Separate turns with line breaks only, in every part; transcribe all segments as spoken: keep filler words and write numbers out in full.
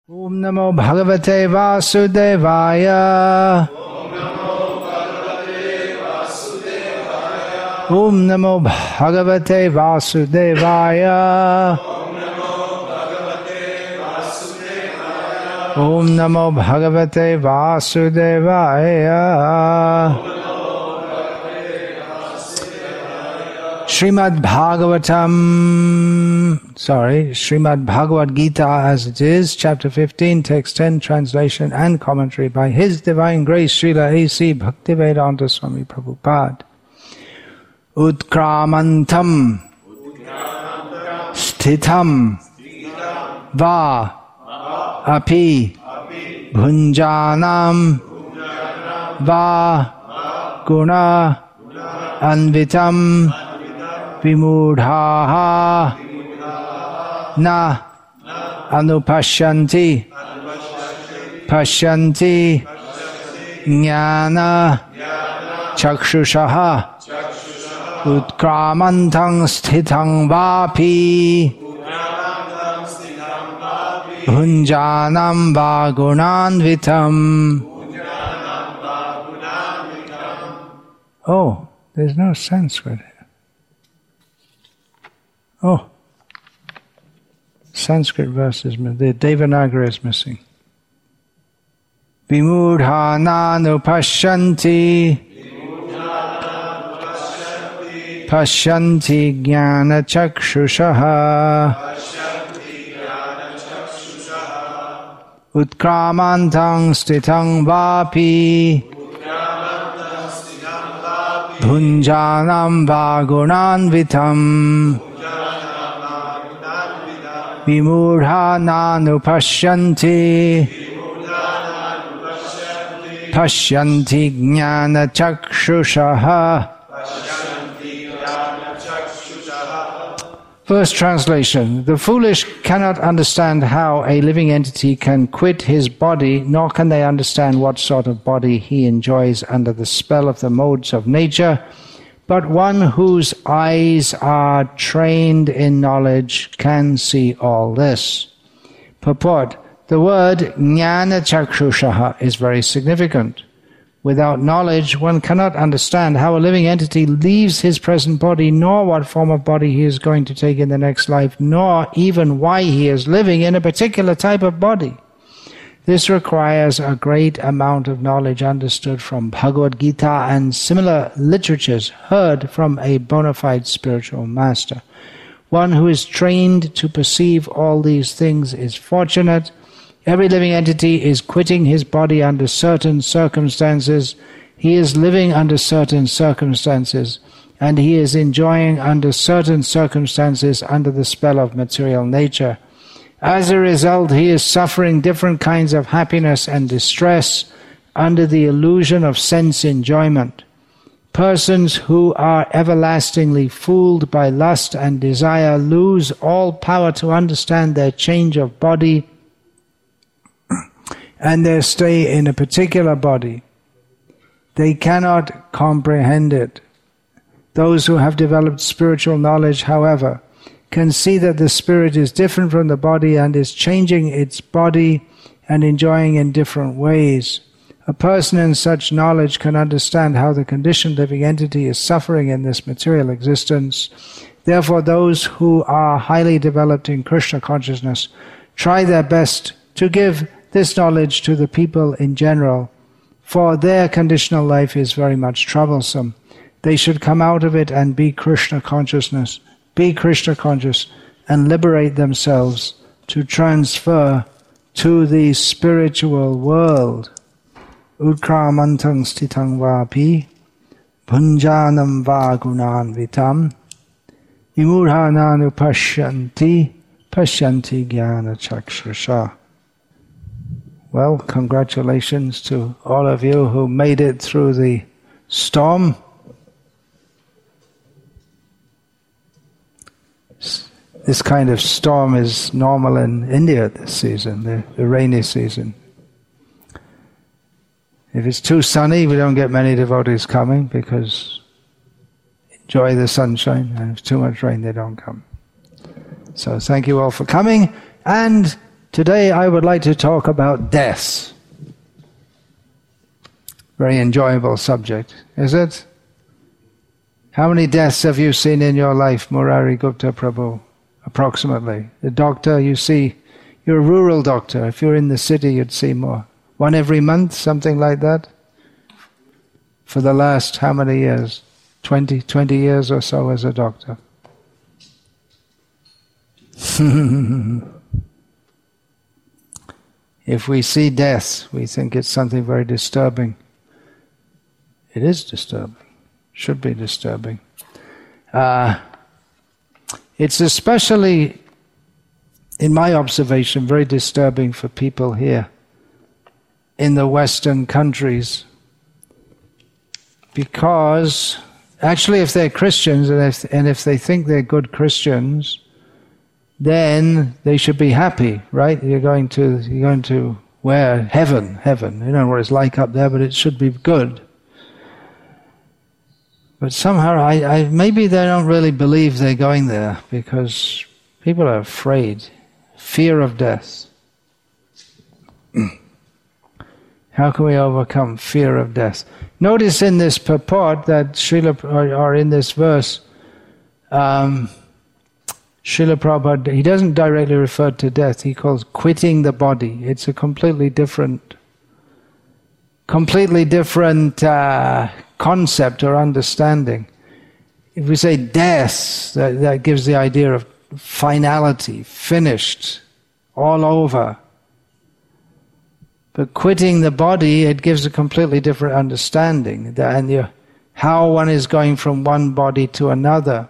Om Namo Bhagavate Vasudevaya. Om Namo Bhagavate Vasudevaya. Om Namo Bhagavate Vasudevaya. Srimad Bhagavatam, sorry, Srimad Bhagavad Gita as it is, chapter fifteen, text ten, translation and commentary by His Divine Grace Srila A C Bhaktivedanta Swami Prabhupada. Utkramantam Sthitam Va Api Bhunjanam Va Guna Anvitam Vimudhaha Na Anupashyanti Pashyanti Jnana Chakshushaha Utkramantam Sthitang Vapi Bhunjanam Vagunanvitam. Oh, there's no Sanskrit here. Oh, Sanskrit verse is missing. The Devanagari is missing. Vimudhananu pashyanti Pashyanti jnana chakshushaha Utkramantam stitang vapi Bhunjanam vagunanvitam Vimudhananu pashyanti Pashyanti jnana chakshushaha. First translation. The foolish cannot understand how a living entity can quit his body, nor can they understand what sort of body he enjoys under the spell of the modes of nature. But one whose eyes are trained in knowledge can see all this. Purport. The word jnana chakshushaha is very significant. Without knowledge, one cannot understand how a living entity leaves his present body, nor what form of body he is going to take in the next life, nor even why he is living in a particular type of body. This requires a great amount of knowledge understood from Bhagavad Gita and similar literatures heard from a bona fide spiritual master. One who is trained to perceive all these things is fortunate. Every living entity is quitting his body under certain circumstances. He is living under certain circumstances, and he is enjoying under certain circumstances under the spell of material nature. As a result, he is suffering different kinds of happiness and distress under the illusion of sense enjoyment. Persons who are everlastingly fooled by lust and desire lose all power to understand their change of body and their stay in a particular body. They cannot comprehend it. Those who have developed spiritual knowledge, however, can see that the spirit is different from the body and is changing its body and enjoying in different ways. A person in such knowledge can understand how the conditioned living entity is suffering in this material existence. Therefore, those who are highly developed in Krishna consciousness try their best to give this knowledge to the people in general, for their conditional life is very much troublesome. They should come out of it and be Krishna consciousness, be Krishna conscious, and liberate themselves to transfer to the spiritual world. Utkramantam stitang vapi bhunjanam vagunanvitam vimudhananu pashyanti pashyanti jnana chakshusha. Well, congratulations to all of you who made it through the storm. This kind of storm is normal in India this season, the, the rainy season. If it's too sunny, we don't get many devotees coming because enjoy the sunshine, and if it's too much rain, they don't come. So thank you all for coming, and Today I would like to talk about death. Very enjoyable subject, is it? How many deaths have you seen in your life, Murari Gupta Prabhu? Approximately. The doctor, you see, you're a rural doctor. If you're in the city, you'd see more. One every month, something like that? For the last how many years? Twenty, twenty years or so as a doctor. If we see death, we think it's something very disturbing. It is disturbing. Should be disturbing. Uh, it's especially, in my observation, very disturbing for people here in the Western countries, because actually if they're Christians and if, and if they think they're good Christians, then they should be happy, right? You're going to you're going to where? Heaven, heaven. You don't know what it's like up there, but it should be good. But somehow, I, I maybe they don't really believe they're going there, because people are afraid. Fear of death. How can we overcome fear of death? Notice in this purport that Srila, or, or in this verse, um, Srila Prabhupada, he doesn't directly refer to death, he calls quitting the body. It's a completely different, completely different uh, concept or understanding. If we say death, that, that gives the idea of finality, finished, all over. But quitting the body, it gives a completely different understanding, and you, how one is going from one body to another.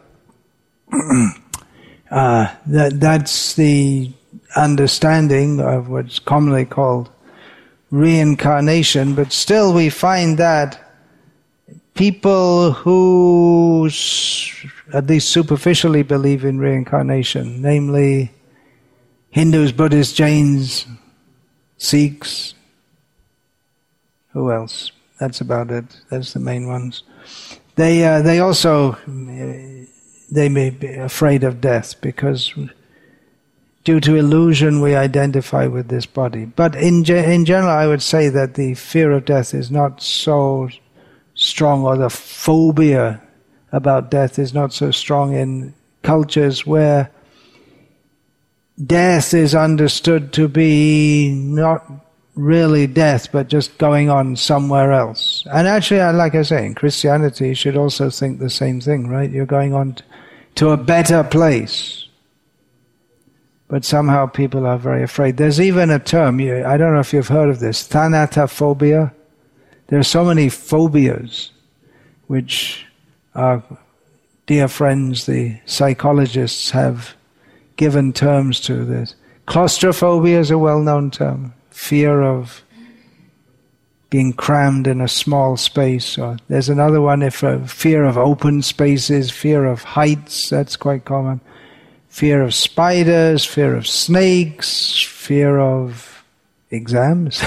Uh, that that's the understanding of what's commonly called reincarnation, but still we find that people who at least superficially believe in reincarnation, namely Hindus, Buddhists, Jains, Sikhs, who else? That's about it. That's the main ones. They uh, they also uh, they may be afraid of death because due to illusion we identify with this body. But in ge- in general, I would say that the fear of death is not so strong, or the phobia about death is not so strong in cultures where death is understood to be not really death, but just going on somewhere else. And actually, like I say, in Christianity, you should also think the same thing, right? You're going on to a better place. But somehow people are very afraid. There's even a term, I don't know if you've heard of this, thanatophobia. There are so many phobias, which our dear friends, the psychologists, have given terms to this. Claustrophobia is a well-known term. Fear of being crammed in a small space. Or there's another one, if uh, fear of open spaces, fear of heights, that's quite common. Fear of spiders, fear of snakes, fear of exams.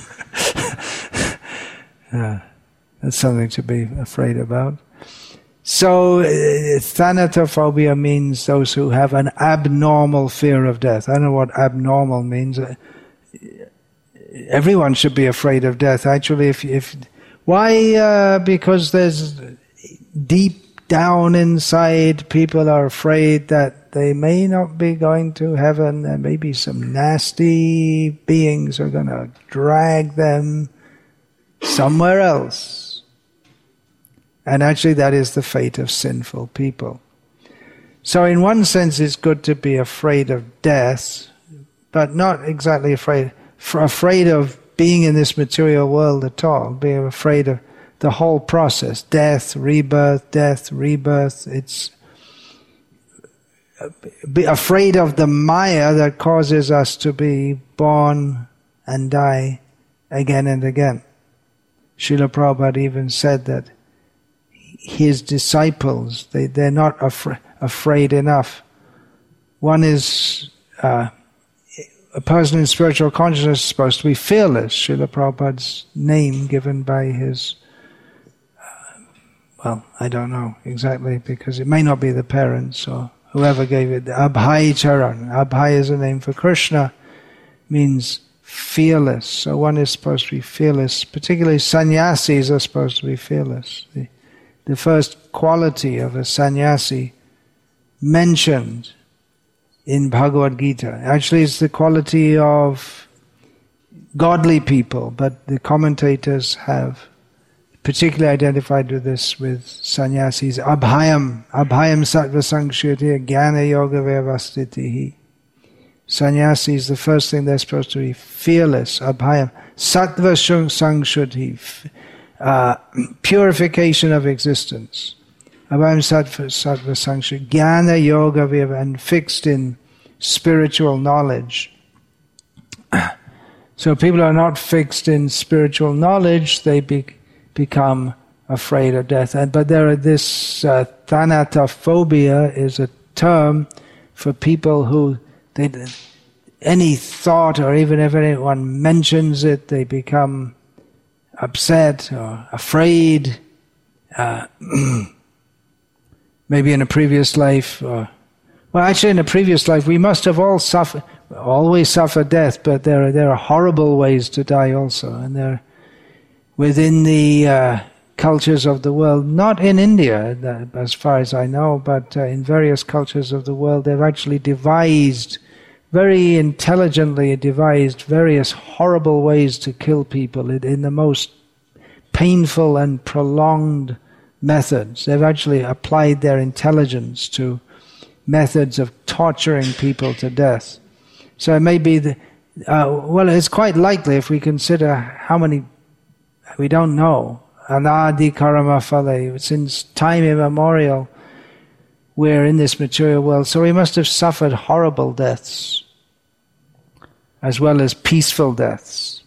uh, that's something to be afraid about. So, uh, thanatophobia means those who have an abnormal fear of death. I don't know what abnormal means. Uh, everyone should be afraid of death. Actually, if if why? Uh, because there's deep down inside, people are afraid that they may not be going to heaven, and maybe some nasty beings are going to drag them somewhere else. And actually that is the fate of sinful people. So in one sense it's good to be afraid of death, but not exactly afraid, afraid of being in this material world at all, being afraid of the whole process, death, rebirth, death, rebirth. It's be afraid of the maya that causes us to be born and die again and again. Srila Prabhupada even said that his disciples, they, they're not afra- afraid enough. One is, uh, a person in spiritual consciousness is supposed to be fearless. Srila Prabhupada's name given by his, uh, well, I don't know exactly, because it may not be the parents or whoever gave it. Abhay Charan. Abhay is a name for Krishna. means fearless. So one is supposed to be fearless. Particularly sannyasis are supposed to be fearless. The, the first quality of a sannyasi mentioned in Bhagavad Gita. Actually, it's the quality of godly people, but the commentators have particularly identified with this with sannyasis. Abhayam, abhayam sattva sangshuti jnana yoga vyavastitihi. Sannyasis, the first thing they're supposed to be fearless, abhayam, sattva sangshuti, uh, purification of existence. Abhayam sattva, sattva sangshuti, jnana yoga vyavastitihi, and fixed in spiritual knowledge. So people who are not fixed in spiritual knowledge, they be, become afraid of death. And, but there are this uh, thanatophobia is a term for people who they, any thought, or even if anyone mentions it, they become upset or afraid. Uh, maybe in a previous life, or well, actually, in a previous life, we must have all suffered. Always suffer death, but there are there are horrible ways to die also, and there within the uh, cultures of the world, not in India as far as I know, but uh, in various cultures of the world, they've actually devised very intelligently devised various horrible ways to kill people in, in the most painful and prolonged methods. They've actually applied their intelligence to methods of torturing people to death. So it may be, the, uh, well, it's quite likely if we consider how many, we don't know, anadi karma phale, since time immemorial, we're in this material world, so we must have suffered horrible deaths, as well as peaceful deaths.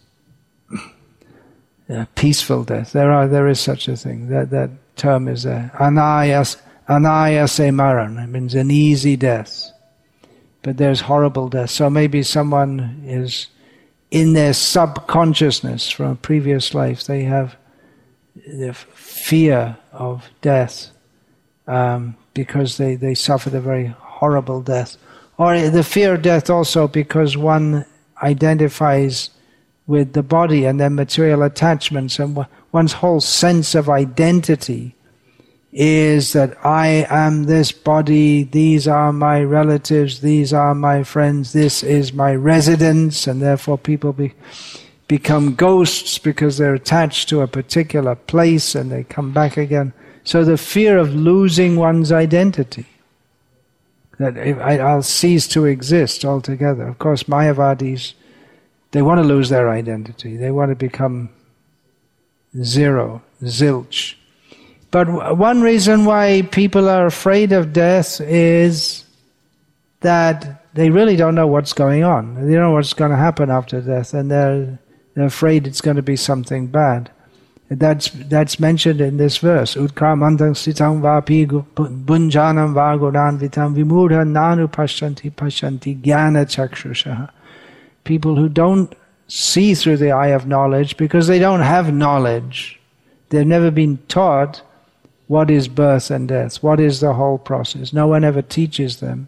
Yeah, peaceful death. There are, there is such a thing. That that term is there. Anayas, anayase maran. It means an easy death. But there's horrible death. So maybe someone is in their subconsciousness from a previous life. They have the fear of death um, because they, they suffered a very horrible death. Or the fear of death also because one identifies with the body and their material attachments, and one's whole sense of identity is that I am this body, these are my relatives, these are my friends, this is my residence, and therefore people be, become ghosts because they're attached to a particular place and they come back again. So the fear of losing one's identity, that I'll cease to exist altogether. Of course, Mayavadis, they want to lose their identity. They want to become zero, zilch. But one reason why people are afraid of death is that they really don't know what's going on. They don't know what's going to happen after death, and they're they're afraid it's going to be something bad. That's that's mentioned in this verse. Utkramantam sitam vapi bunjanam vagodan vitam vimudha nanu pashanti pashanti jnana chakshushaha. People who don't see through the eye of knowledge because they don't have knowledge. They've never been taught what is birth and death, what is the whole process. No one ever teaches them.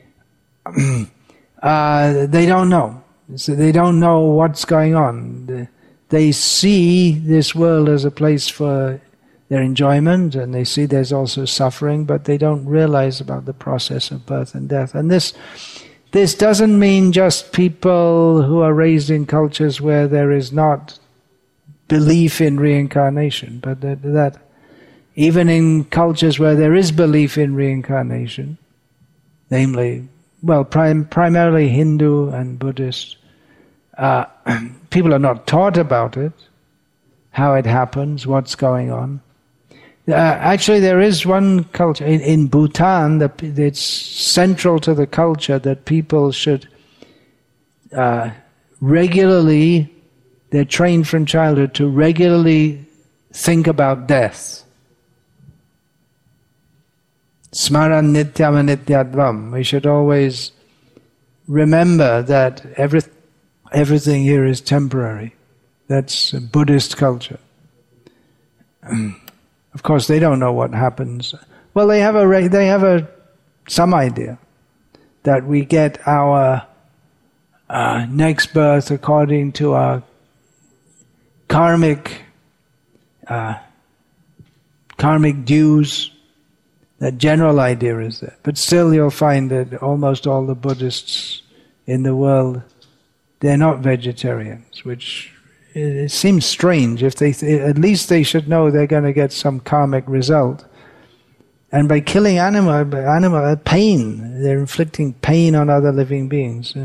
uh, they don't know. So they don't know what's going on. They see this world as a place for their enjoyment, and they see there's also suffering, but they don't realize about the process of birth and death. And this this doesn't mean just people who are raised in cultures where there is not belief in reincarnation, but that, that even in cultures where there is belief in reincarnation, namely, well, prim- primarily Hindu and Buddhist, uh, people are not taught about it, how it happens, what's going on. Uh, actually, there is one culture in, in Bhutan that it's central to the culture that people should uh, regularly, they're trained from childhood to regularly think about death. Smaran nityam anityadvam. We should always remember that every, everything here is temporary. That's a Buddhist culture. Of course, they don't know what happens. Well, they have a they have a some idea that we get our uh, next birth according to our karmic uh, karmic dues. That general idea is there. But still you'll find that almost all the Buddhists in the world, they're not vegetarians, which it seems strange. If they, at least they should know they're going to get some karmic result. And by killing animal, animal pain, they're inflicting pain on other living beings.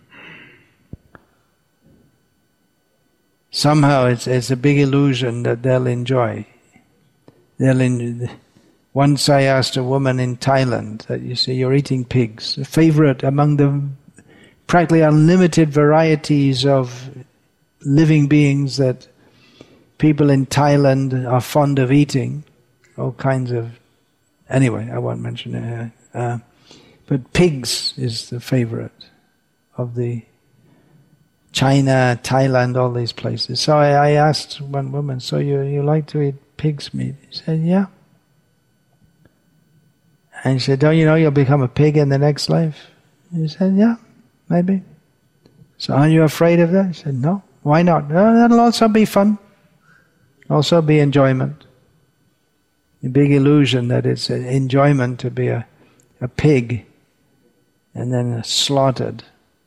Somehow it's, it's a big illusion that they'll enjoy. They'll enjoy. Once I asked a woman in Thailand that, you see, you're eating pigs, a favorite among the practically unlimited varieties of living beings that people in Thailand are fond of eating, all kinds of, anyway, I won't mention it here. Uh, but pigs is the favorite of the China, Thailand, all these places. So I, I asked one woman, so you, you like to eat pig's meat? She said, yeah. And she said, don't you know you'll become a pig in the next life? He said, yeah, maybe. So aren't you afraid of that? He said, no. Why not? Oh, that'll also be fun. Also be enjoyment. A big illusion that it's an enjoyment to be a, a pig and then slaughtered.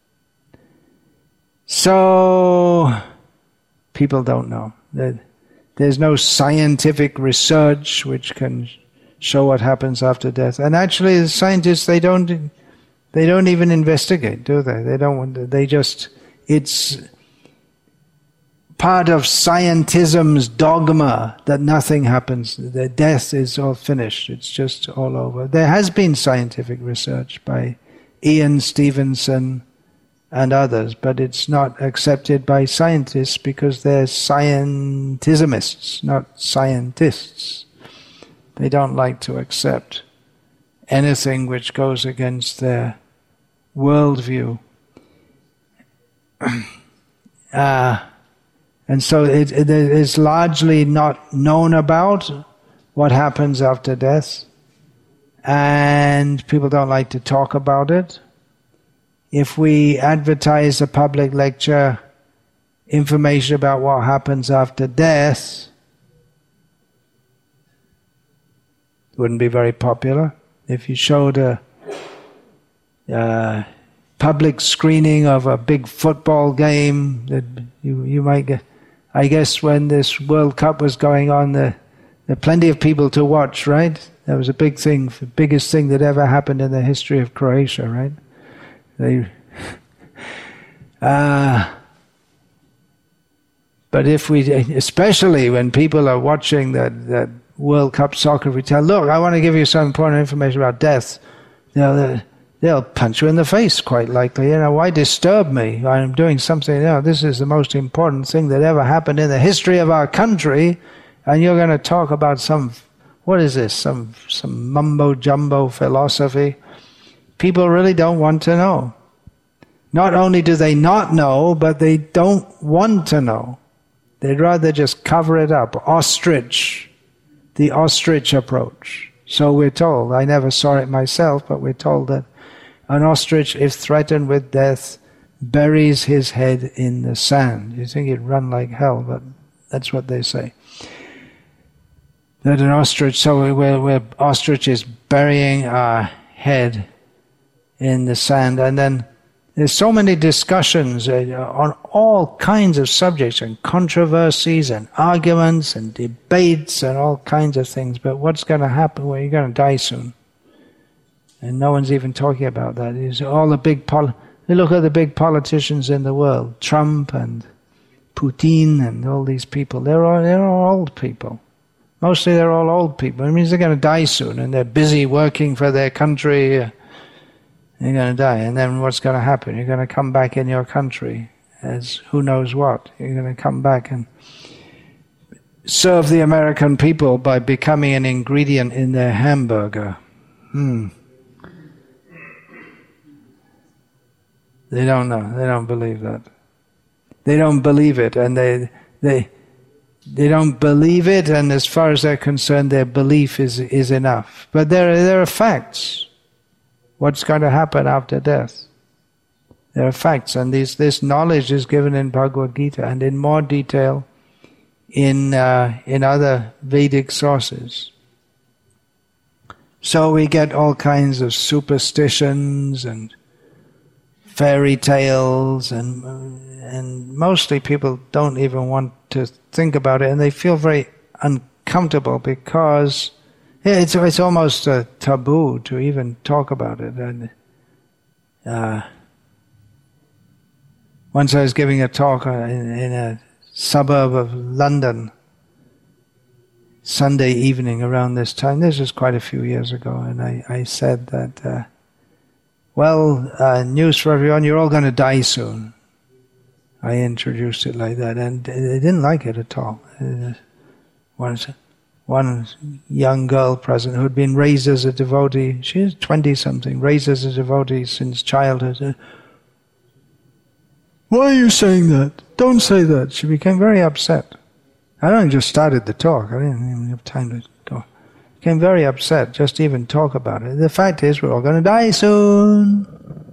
So, people don't know. There's no scientific research which can show what happens after death. And actually, the scientists, they don't, they don't even investigate, do they? They don't want to, they just, it's part of scientism's dogma that nothing happens. The death is all finished. It's just all over. There has been scientific research by Ian Stevenson and others, but it's not accepted by scientists because they're scientismists, not scientists. They don't like to accept anything which goes against their worldview. uh, and so it, it is largely not known about what happens after death, and people don't like to talk about it. If we advertise a public lecture, information about what happens after death, it wouldn't be very popular. If you showed a uh, public screening of a big football game, that you you might get. I guess when this World Cup was going on, there there were plenty of people to watch, right? That was a big thing, the biggest thing that ever happened in the history of Croatia, right? They, uh, but if we, especially when people are watching that, that World Cup soccer, we tell, look, I want to give you some important information about death, they'll, they'll punch you in the face, quite likely. You know, why disturb me? I'm doing something, you know, this is the most important thing that ever happened in the history of our country, and you're going to talk about some, what is this, some, some mumbo-jumbo philosophy? People really don't want to know. Not only do they not know, but they don't want to know. They'd rather just cover it up. Ostrich. The ostrich approach. So we're told. I never saw it myself, but we're told that an ostrich, if threatened with death, buries his head in the sand. You think he'd run like hell, but that's what they say. That an ostrich, so we're, we're ostrich is burying our head in the sand, and then there's so many discussions uh, on all kinds of subjects and controversies and arguments and debates and all kinds of things, but what's going to happen? Well, you're going to die soon. And no one's even talking about that. It's all the big pol- look at the big politicians in the world, Trump and Putin and all these people. They're all, they're all old people. Mostly they're all old people. It means they're going to die soon, and they're busy working for their country. Uh, You're going to die, and then what's going to happen? You're going to come back in your country as who knows what. You're going to come back and serve the American people by becoming an ingredient in their hamburger. Hmm. They don't know. They don't believe that. They don't believe it, and they they they don't believe it. And as far as they're concerned, their belief is is enough. But there there are facts. What's going to happen after death? There are facts, and these, this knowledge is given in Bhagavad Gita and in more detail in uh, in other Vedic sources. So we get all kinds of superstitions and fairy tales, and and mostly people don't even want to think about it, and they feel very uncomfortable because yeah, it's it's almost a taboo to even talk about it. And uh, once I was giving a talk in, in a suburb of London, Sunday evening around this time. This was quite a few years ago, and I, I said that, uh, well, uh, news for everyone, you're all going to die soon. I introduced it like that, and they didn't like it at all. One, one young girl present who had been raised as a devotee, she was twenty-something, raised as a devotee since childhood, said, "Why are you saying that? Don't say that." She became very upset. I only just started the talk. I didn't even have time to go. Became very upset just to even talk about it. The fact is, we're all going to die soon.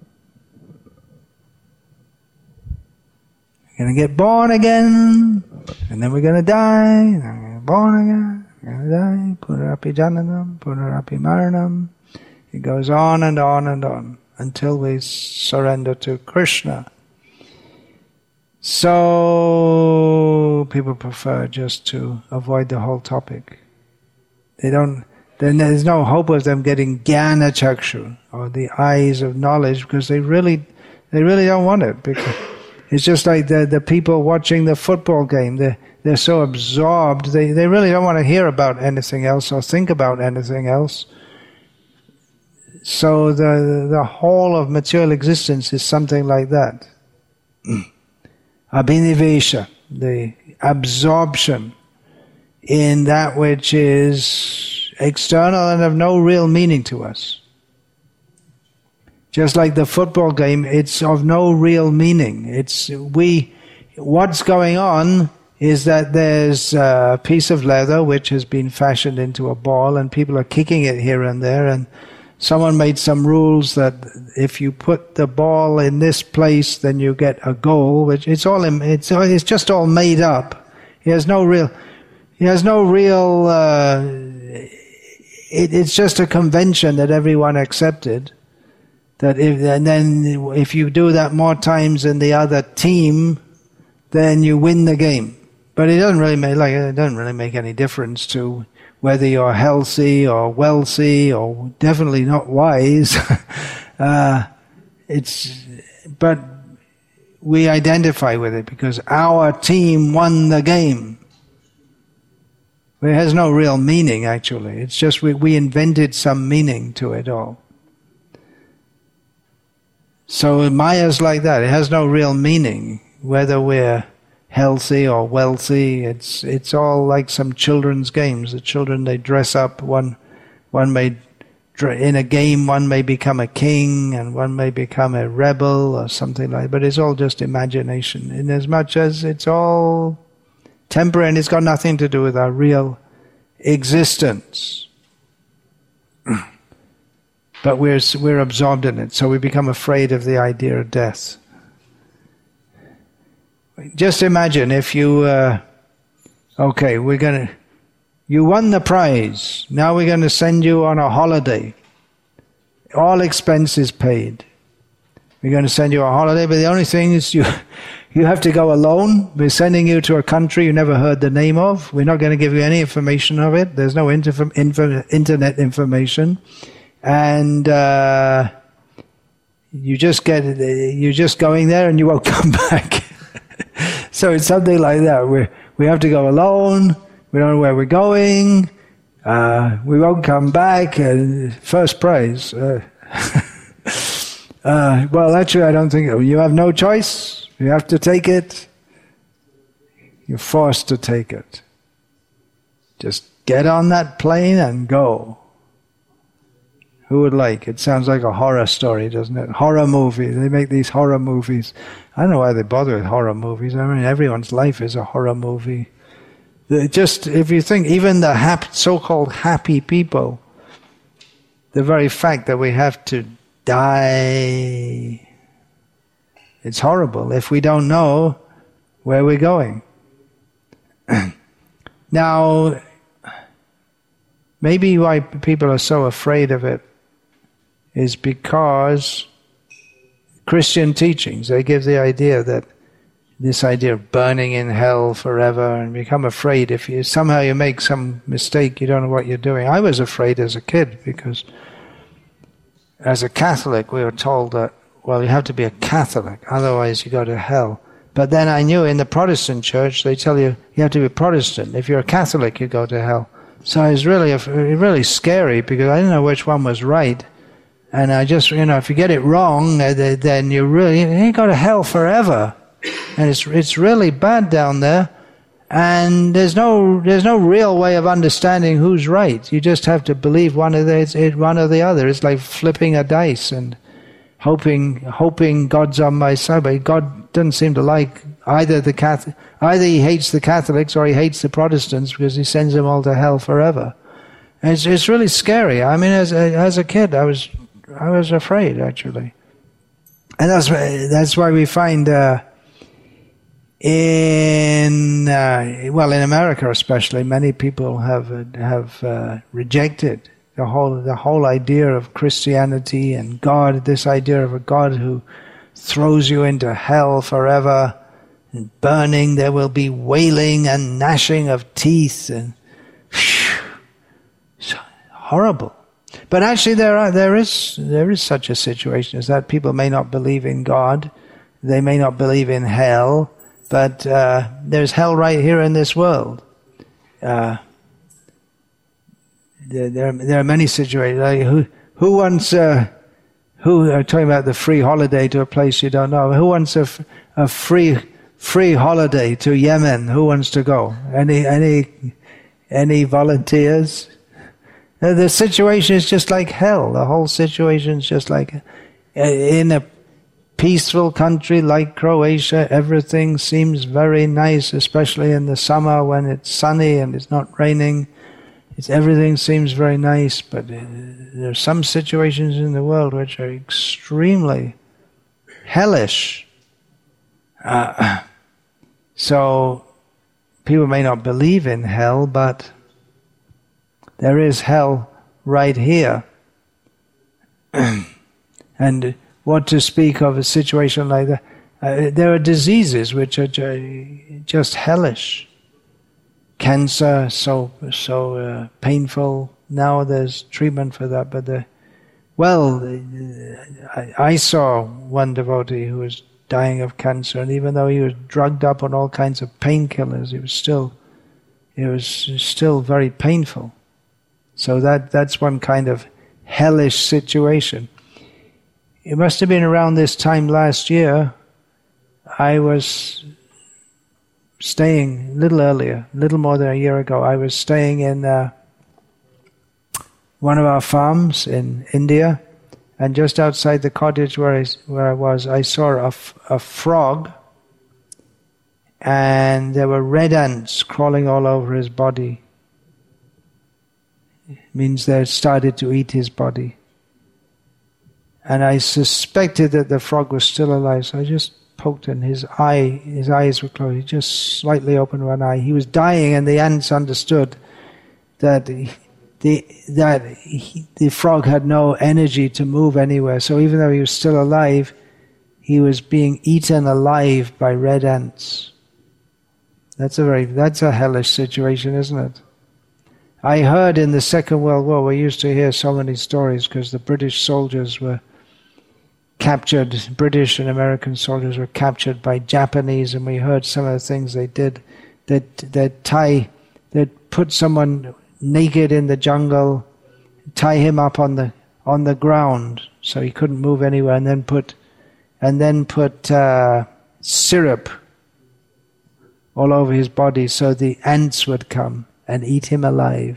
We're going to get born again, and then we're going to die, and then we're going to get born again, we're going to die. Punarapi jananam, punarapi maranam. It goes on and on and on until we surrender to Krishna. So people prefer just to avoid the whole topic. They don't. Then there's no hope of them getting jnana chakshu, or the eyes of knowledge, because they really, they really don't want it. Because it's just like the the people watching the football game. They they're so absorbed. They they really don't want to hear about anything else or think about anything else. So the the whole of material existence is something like that. Abhinivesha, the absorption in that which is external and of no real meaning to us. Just like the football game, it's of no real meaning. It's we. What's going on is that there's a piece of leather which has been fashioned into a ball, and people are kicking it here and there, and someone made some rules that if you put the ball in this place, then you get a goal. Which it's all it's it's just all made up. He has no real. He has no real. Uh, it, it's just a convention that everyone accepted. That if and then if you do that more times than the other team, then you win the game. But it doesn't really make like it doesn't really make any difference to whether you're healthy or wealthy or definitely not wise. uh, it's but we identify with it because our team won the game. It has no real meaning, actually. It's just we, we invented some meaning to it all. So Maya's like that. It has no real meaning, whether we're healthy or wealthy. It's it's all like some children's games. The children, they dress up. One one may in a game, one may become a king, and one may become a rebel or something like that. But it's all just imagination, in as much as it's all temporary and it's got nothing to do with our real existence. But we're we're absorbed in it, so we become afraid of the idea of death. Just imagine if you, uh, okay, we're gonna, you won the prize. Now we're going to send you on a holiday. All expenses paid. We're going to send you on a holiday, but the only thing is you, you have to go alone. We're sending you to a country you never heard the name of. We're not going to give you any information of it. There's no inter- info- internet information. And uh, you just get, you're just going there and you won't come back. So it's something like that. We we have to go alone. We don't know where we're going. Uh, we won't come back. Uh, first prize. Uh, uh, well, actually, I don't think you have no choice. You have to take it. You're forced to take it. Just get on that plane and go. Who would like? It sounds like a horror story, doesn't it? Horror movie. They make these horror movies. I don't know why they bother with horror movies. I mean, everyone's life is a horror movie. Just, if you think, even the happy, so-called happy people, the very fact that we have to die, It's horrible if we don't know where we're going. Now, maybe why people are so afraid of it is because Christian teachings, they give the idea that this idea of burning in hell forever, and become afraid if you somehow you make some mistake, you don't know what you're doing. I was afraid as a kid because as a Catholic we were told that, well, you have to be a Catholic, otherwise you go to hell. But then I knew in the Protestant church they tell you you have to be Protestant. If you're a Catholic, you go to hell. So it was really, really scary because I didn't know which one was right. And I just, you know, if you get it wrong, then you really, you go to hell forever. And it's it's really bad down there. And there's no there's no real way of understanding who's right. You just have to believe one of the one or the other. It's like flipping a dice and hoping hoping God's on my side. But God doesn't seem to like either the Catholic. Either he hates the Catholics or he hates the Protestants because he sends them all to hell forever. And it's it's really scary. I mean, as a, as a kid, I was I was afraid actually, and that's that's why we find. Uh, In uh, well, in America especially, many people have have uh, rejected the whole the whole idea of Christianity and God. This idea of a God who throws you into hell forever, and burning. There will be wailing and gnashing of teeth, and phew, it's horrible. But actually, there are there is there is such a situation as that. People may not believe in God, they may not believe in hell. But uh, there's hell right here in this world. Uh, there, there, there are many situations. Like who, who wants? Uh, who are talking about the free holiday to a place you don't know? Who wants a, a free free holiday to Yemen? Who wants to go? Any any any volunteers? Uh, the situation is just like hell. The whole situation is just like in a peaceful country like Croatia, everything seems very nice, especially in the summer when it's sunny and it's not raining. It's, everything seems very nice, but uh, there are some situations in the world which are extremely hellish. Uh, so people may not believe in hell, but there is hell right here. And what to speak of a situation like that? Uh, there are diseases which are ju- just hellish. Cancer, so so uh, painful. Now there's treatment for that, but the well, I, I saw one devotee who was dying of cancer, and even though he was drugged up on all kinds of painkillers, it was still it was still very painful. So that that's one kind of hellish situation. It must have been around this time last year. I was staying a little earlier, a little more than a year ago. I was staying in uh, one of our farms in India, and just outside the cottage where I, where I was, I saw a, a frog, and there were red ants crawling all over his body. It means they had started to eat his body. And I suspected that the frog was still alive, so I just poked in his eye. His eyes were closed. He just slightly opened one eye. He was dying, and the ants understood that he, the that he, the frog had no energy to move anywhere. So even though he was still alive, he was being eaten alive by red ants. That's a very that's a hellish situation, isn't it? I heard in the Second World War, we used to hear so many stories because the British soldiers were captured, British and American soldiers were captured by Japanese, and we heard some of the things they did. That they'd tie, they'd put someone naked in the jungle, tie him up on the on the ground so he couldn't move anywhere, and then put and then put uh, syrup all over his body so the ants would come and eat him alive.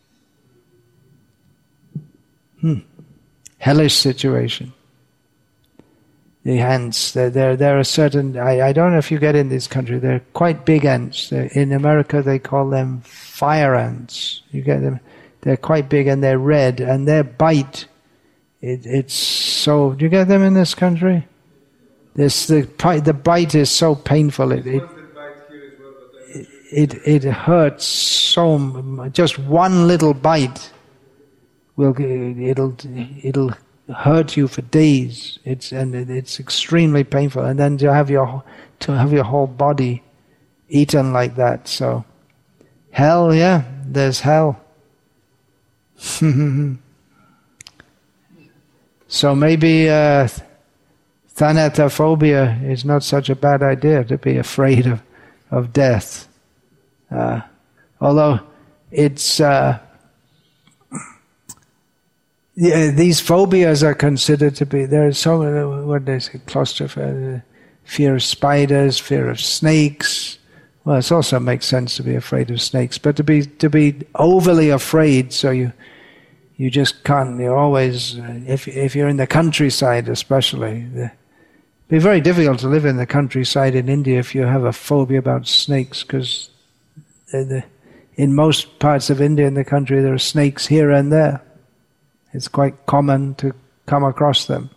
Hmm. Hellish situation. The ants, there, there, there are certain, I, I don't know if you get in this country, they're quite big ants. They're, in America they call them fire ants. You get them, they're quite big and they're red, and their bite, it, it's so, do you get them in this country? this the the bite is so painful. It it it, it hurts so much. Just one little bite will it'll it'll hurt you for days. It's and it's extremely painful. And then to have your to have your whole body eaten like that. So hell, yeah, there's hell. So maybe uh, thanatophobia is not such a bad idea, to be afraid of, of death. Uh, although it's uh, yeah, these phobias are considered to be, there are so many, what they say, claustrophobia, fear of spiders, fear of snakes. Well, it also makes sense to be afraid of snakes, but to be to be overly afraid, so you you just can't. You're always, if if you're in the countryside, especially, it'd be very difficult to live in the countryside in India if you have a phobia about snakes, because in most parts of India, in the country, there are snakes here and there. It's quite common to come across them.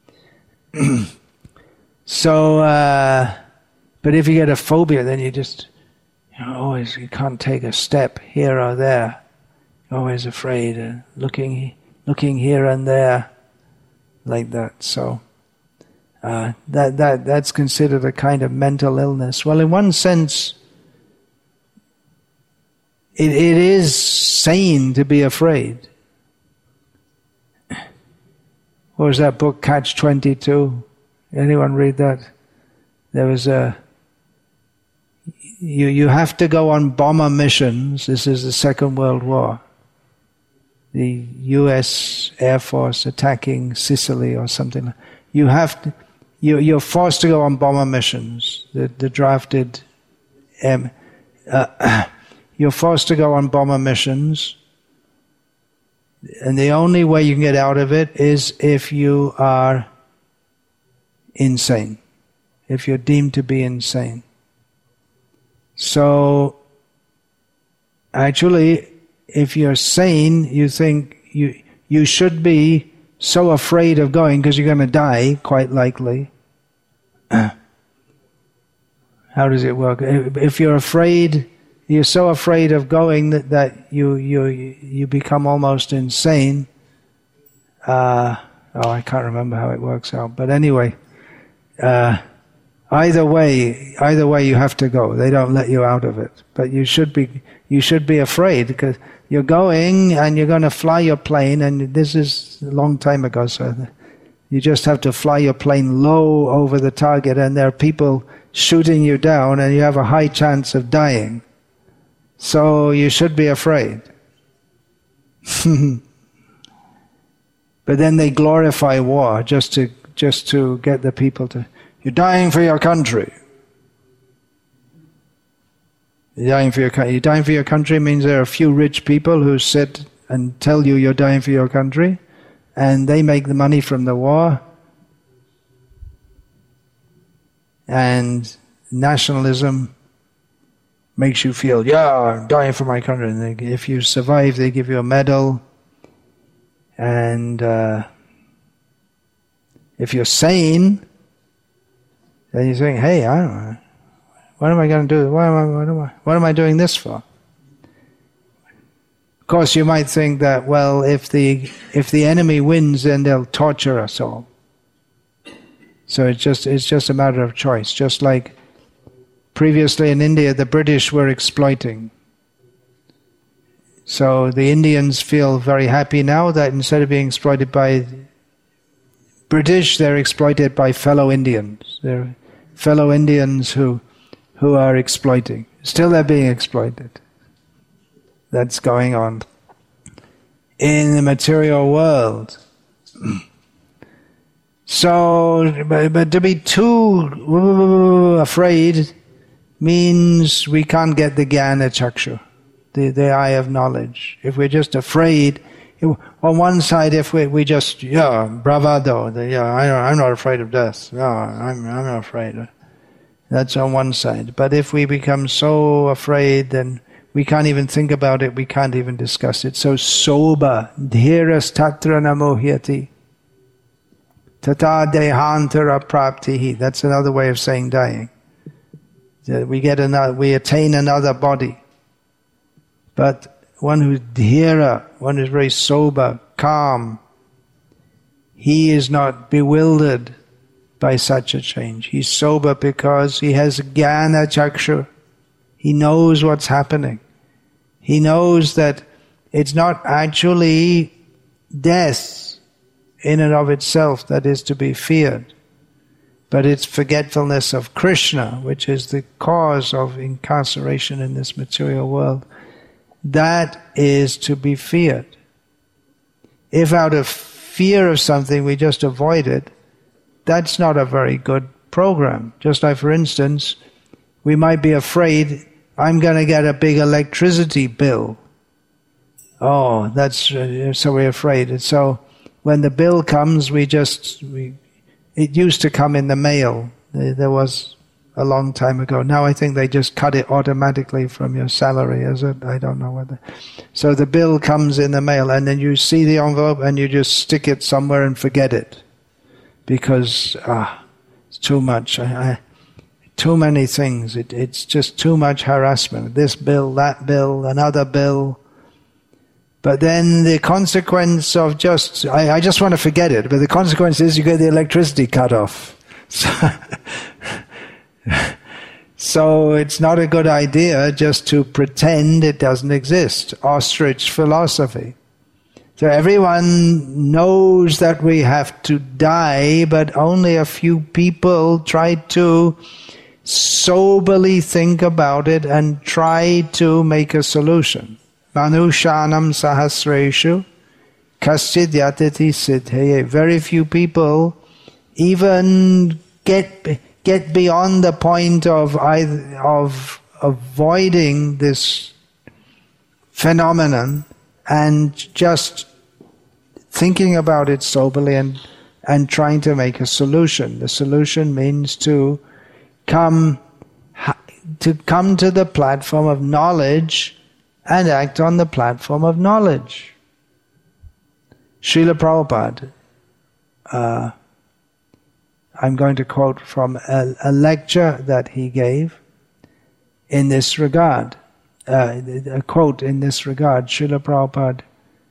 So. Uh, But if you get a phobia, then you just, you're always, you can't take a step here or there. You're always afraid, uh, looking, looking here and there, like that. So uh, that that that's considered a kind of mental illness. Well, in one sense, it it is sane to be afraid. What was that book, Catch twenty-two? Anyone read that? There was a. You you have to go on bomber missions. This is the Second World War. The U S Air Force attacking Sicily or something. You have to, you you're forced to go on bomber missions. The the drafted, um, uh, you're forced to go on bomber missions, and the only way you can get out of it is if you are insane, if you're deemed to be insane. So, actually, if you're sane, you think you you should be so afraid of going because you're going to die, quite likely. How does it work? If you're afraid, you're so afraid of going that, that you you you become almost insane. Uh, oh, I can't remember how it works out, but anyway. Uh, Either way, either way, you have to go. They don't let you out of it. But you should be, you should be afraid because you're going and you're going to fly your plane. And this is a long time ago, so you just have to fly your plane low over the target, and there are people shooting you down, and you have a high chance of dying. So you should be afraid. But then they glorify war just to just to get the people to. You're dying for your country. You're dying for your country. You're dying for your country means there are a few rich people who sit and tell you you're dying for your country, and they make the money from the war. And nationalism makes you feel, yeah, I'm dying for my country. And they, if you survive, they give you a medal. And uh, if you're sane, then you think, hey, I don't know, what am I going to do? What am I, what am I, what am I doing this for? Of course, you might think that, well, if the if the enemy wins, then they'll torture us all. So it's just it's just a matter of choice. Just like previously in India, the British were exploiting. So the Indians feel very happy now that instead of being exploited by British, they're exploited by fellow Indians. They're fellow Indians who who are exploiting. Still they're being exploited. That's going on in the material world. So, but, but to be too afraid means we can't get the Jnana Chakshu, the, the eye of knowledge. If we're just afraid, on one side, if we, we just, yeah, bravado, the, yeah, I, I'm not afraid of death. No, I'm, I'm not afraid. That's on one side. But if we become so afraid, then we can't even think about it, we can't even discuss it. So, soba, dhiras tatra namohyati. Tata dehantara praptihi. That's another way of saying dying. We get another, we attain another body. But one who's dhira, one who's very sober, calm, he is not bewildered by such a change. He's sober because he has jnana chakshu. He knows what's happening. He knows that it's not actually death in and of itself that is to be feared, but it's forgetfulness of Krishna, which is the cause of incarceration in this material world. That is to be feared. If out of fear of something we just avoid it, that's not a very good program. Just like, for instance, we might be afraid, I'm going to get a big electricity bill. Oh, that's uh, so we're afraid. And so when the bill comes, we just we. It used to come in the mail. There was a long time ago. Now I think they just cut it automatically from your salary, is it? I don't know whether. So the bill comes in the mail, and then you see the envelope, and you just stick it somewhere and forget it, because ah, it's too much. I, I, too many things. It, it's just too much harassment. This bill, that bill, another bill. But then the consequence of just, I, I just want to forget it, but the consequence is you get the electricity cut off. So, so it's not a good idea just to pretend it doesn't exist. Ostrich philosophy. So everyone knows that we have to die, but only a few people try to soberly think about it and try to make a solution. Manushanam sahasreshu kaschid yatati siddheye. Very few people even get get beyond the point of of avoiding this phenomenon and just thinking about it soberly and and trying to make a solution. The solution means to come to come to the platform of knowledge and act on the platform of knowledge. Srila Prabhupada, uh, I'm going to quote from a, a lecture that he gave in this regard. Uh, a quote in this regard. Srila Prabhupada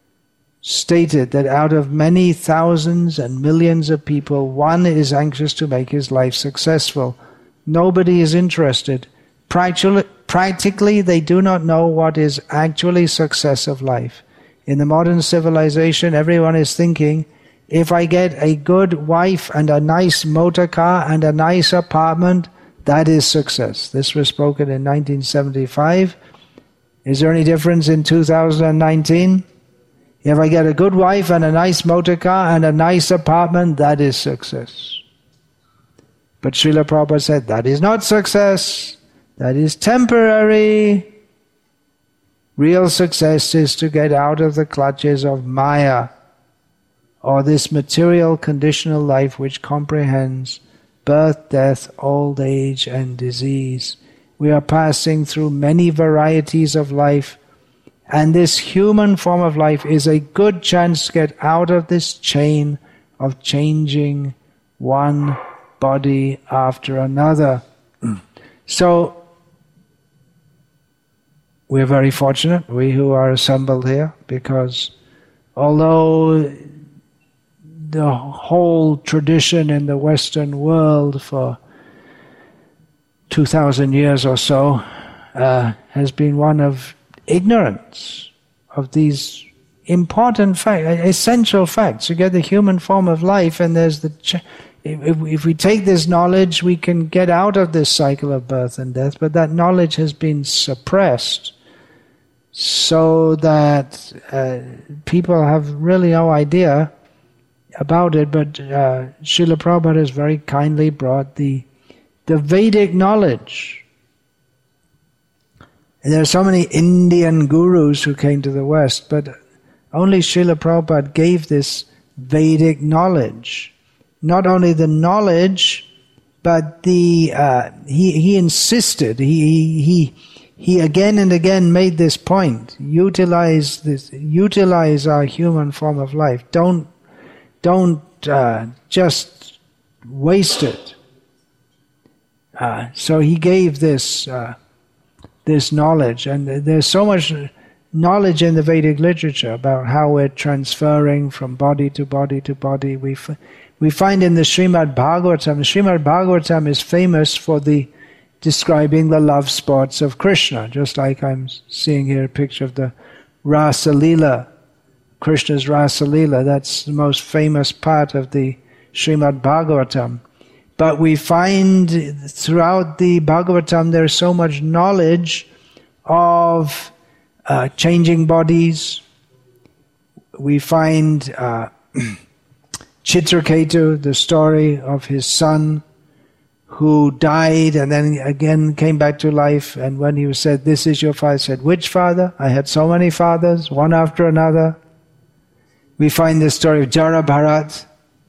stated that out of many thousands and millions of people, one is anxious to make his life successful. Nobody is interested. Practically, practically, they do not know what is actually success of life. In the modern civilization, everyone is thinking, if I get a good wife and a nice motor car and a nice apartment, that is success. This was spoken in nineteen seventy-five. Is there any difference in two thousand nineteen? If I get a good wife and a nice motor car and a nice apartment, that is success. But Srila Prabhupada said, that is not success. That is temporary. Real success is to get out of the clutches of Maya, or this material conditional life which comprehends birth, death, old age, and disease. We are passing through many varieties of life, and this human form of life is a good chance to get out of this chain of changing one body after another. So, we're very fortunate, we who are assembled here, because although the whole tradition in the Western world for two thousand years or so uh, has been one of ignorance of these important facts, essential facts. You get the human form of life, and there's the... Ch- if, if we take this knowledge, we can get out of this cycle of birth and death, but that knowledge has been suppressed so that uh, people have really no idea about it. But uh, Srila Prabhupada has very kindly brought the the Vedic knowledge. And there are so many Indian gurus who came to the West, but only Srila Prabhupada gave this Vedic knowledge. Not only the knowledge, but the uh, he he insisted. He he he again and again made this point: utilize this, utilize our human form of life. Don't don't uh, just waste it. Uh, so he gave this uh, this knowledge, and there's so much knowledge in the Vedic literature about how we're transferring from body to body to body. We f- we find in the Srimad Bhagavatam, Srimad Bhagavatam is famous for the describing the love sports of Krishna, just like I'm seeing here a picture of the Rasa Leela, Krishna's Rasa Leela. That's the most famous part of the Srimad Bhagavatam. But we find throughout the Bhagavatam there's so much knowledge of uh, changing bodies. We find uh, Chitraketu, the story of his son who died and then again came back to life. And when he was said, "This is your father," he said, "Which father? I had so many fathers, one after another." We find the story of Jara Bharat,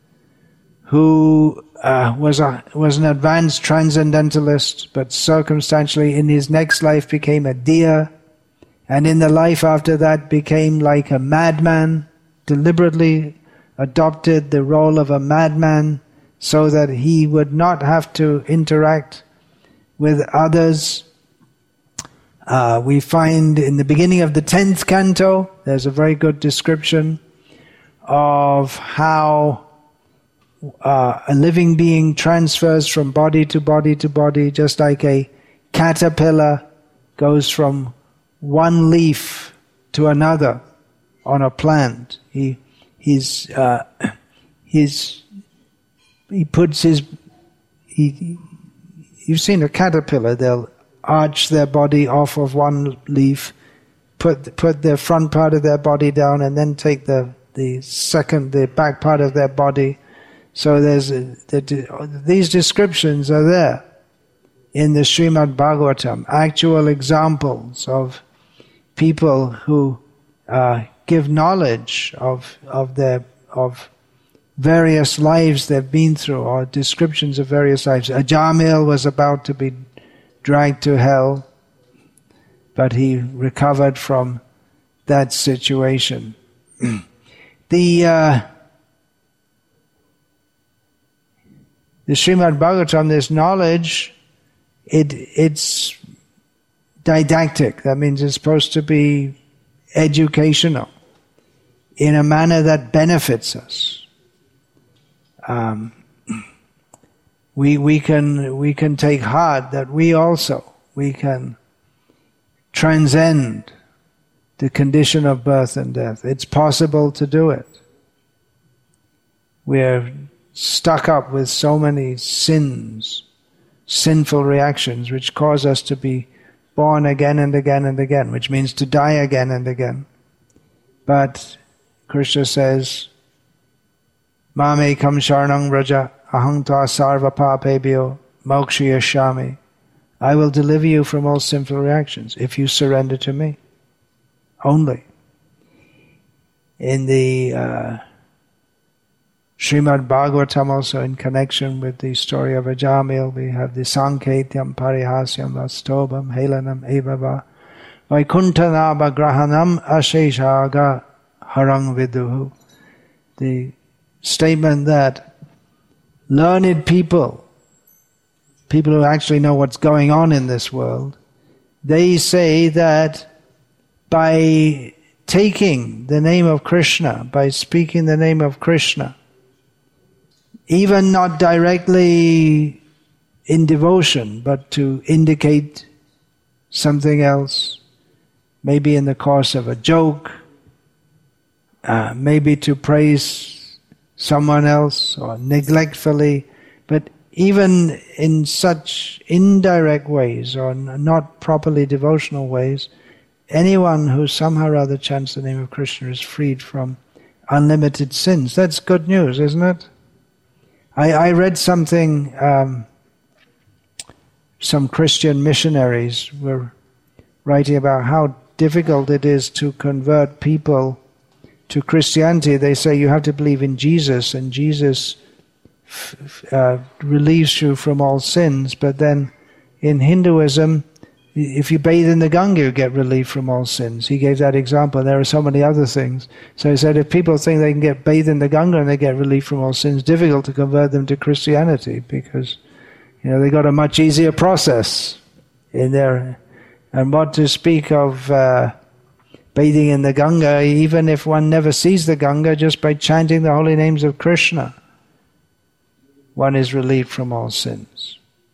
who uh, was a was an advanced transcendentalist, but circumstantially in his next life became a deer, and in the life after that became like a madman, deliberately adopted the role of a madman so that he would not have to interact with others. Uh, we find in the beginning of the tenth canto, there's a very good description of how uh, a living being transfers from body to body to body, just like a caterpillar goes from one leaf to another on a plant. He he's uh, he's he puts his he. You've seen a caterpillar; they'll arch their body off of one leaf, put put their front part of their body down, and then take the the second, the back part of their body. So there's a, the, these descriptions are there in the Srimad Bhagavatam, actual examples of people who uh, give knowledge of of their of various lives they've been through, or descriptions of various lives. Ajamil was about to be dragged to hell, but he recovered from that situation. The uh, the Srimad Bhagavatam, this knowledge, it it's didactic. That means it's supposed to be educational in a manner that benefits us. Um, we we can we can take heart that we also we can transcend the condition of birth and death. It's possible to do it. We're stuck up with so many sins, sinful reactions, which cause us to be born again and again and again, which means to die again and again. But Krishna says, Mame kam sharanang vraja aham tva sarva papebhyo mokshayasami. I will deliver you from all sinful reactions if you surrender to me. Only. In the uh, Srimad Bhagavatam, also in connection with the story of Ajamil, we have the Sanketyam Parihasyam Vastobam Helanam Evava Vaikunthanaba Grahanam Asheshaga Harang Viduhu. The statement that learned people, people who actually know what's going on in this world, they say that by taking the name of Krishna, by speaking the name of Krishna, even not directly in devotion, but to indicate something else, maybe in the course of a joke, uh, maybe to praise someone else, or neglectfully, but even in such indirect ways, or not properly devotional ways, anyone who somehow or other chants the name of Krishna is freed from unlimited sins. That's good news, isn't it? I, I read something, um, some Christian missionaries were writing about how difficult it is to convert people to Christianity. They say you have to believe in Jesus, and Jesus f- uh, relieves you from all sins. But then in Hinduism, If you bathe in the Ganga, you get relief from all sins. He gave that example. There are so many other things. So he said, if people think they can get bathed in the Ganga and they get relief from all sins, difficult to convert them to Christianity, because you know they got a much easier process in there. And what to speak of uh, bathing in the Ganga, even if one never sees the Ganga, just by chanting the holy names of Krishna, one is relieved from all sins.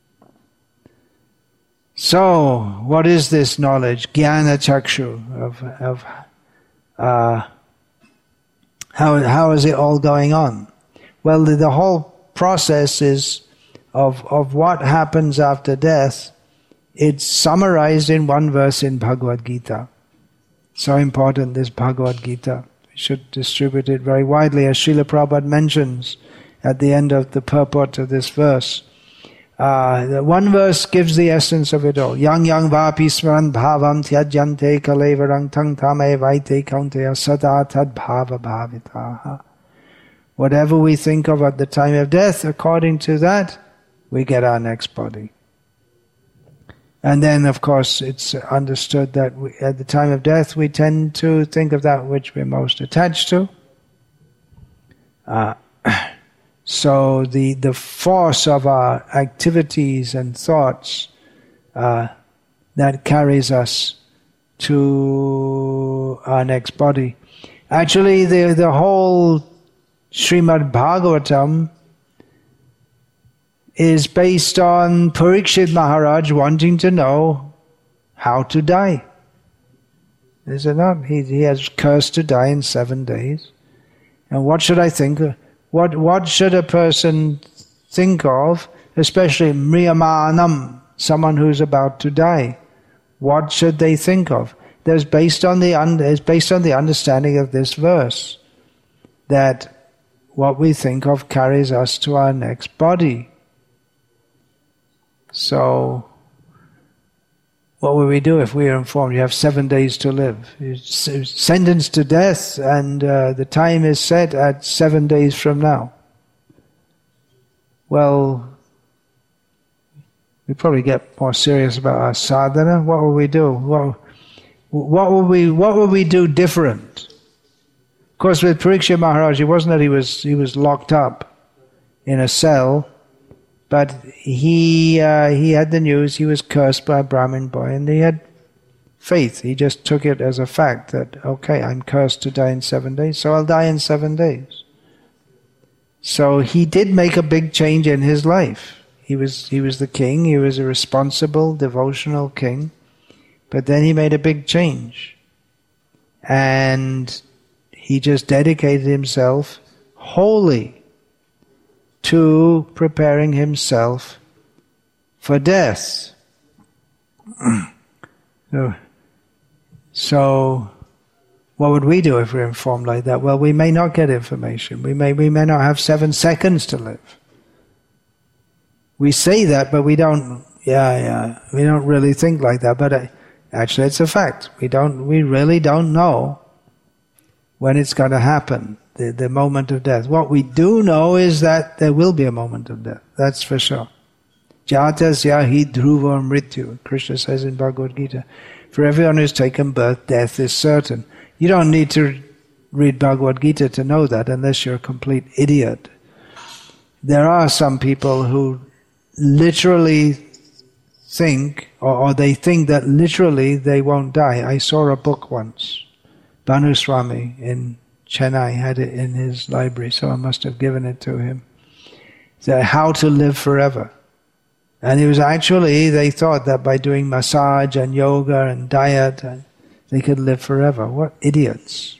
So, what is this knowledge? Jnana Chakshu, of, of uh, how, how is it all going on? Well, the, the whole process is of, of what happens after death. It's summarized in one verse in Bhagavad Gita. So important, this Bhagavad Gita. We should distribute it very widely, as Srila Prabhupada mentions at the end of the purport of this verse. Uh, the one verse gives the essence of it all. Yang yang vapi smaran bhavam tyajyante kalevarang tang tame vaite kaunteya sada tad bhava bhavitaha. Whatever we think of at the time of death, according to that, we get our next body. And then, of course, it's understood that we, at the time of death, we tend to think of that which we're most attached to. Uh, So the, the force of our activities and thoughts uh, that carries us to our next body. Actually, the, the whole Srimad Bhagavatam is based on Parikshit Maharaj wanting to know how to die. Is it not? He, he has cursed to die in seven days. And what should I think of? What what should a person think of, especially mriyamanam, someone who's about to die? What should they think of? There's based on the un, it's based on the understanding of this verse that what we think of carries us to our next body. So, what will we do if we are informed you have seven days to live? You're sentenced to death, and uh, the time is set at seven days from now. Well, we probably get more serious about our sadhana. What will we do? What, what will we What will we do different? Of course, with Parikshit Maharaj, it wasn't that he was he was locked up in a cell. But he uh, he had the news, he was cursed by a Brahmin boy, and he had faith. He just took it as a fact that, okay, I'm cursed to die in seven days, so I'll die in seven days. So he did make a big change in his life. He was he was the king, he was a responsible, devotional king, but then he made a big change. And he just dedicated himself wholly to preparing himself for death. so, so, what would we do if we're informed like that? Well, we may not get information. We may we may not have seven seconds to live. We say that, but we don't. Yeah, yeah. We don't really think like that. But uh, actually, it's a fact. We don't. We really don't know when it's going to happen. The, the moment of death. What we do know is that there will be a moment of death. That's for sure. Jatasya hi dhruva mrityu. Krishna says in Bhagavad Gita, for everyone who's taken birth, death is certain. You don't need to read Bhagavad Gita to know that unless you're a complete idiot. There are some people who literally think, or, or they think that literally they won't die. I saw a book once. Bhanu Swami in Chennai had it in his library, so I must have given it to him. So how to live forever. And it was actually, they thought that by doing massage and yoga and diet, they could live forever. What idiots.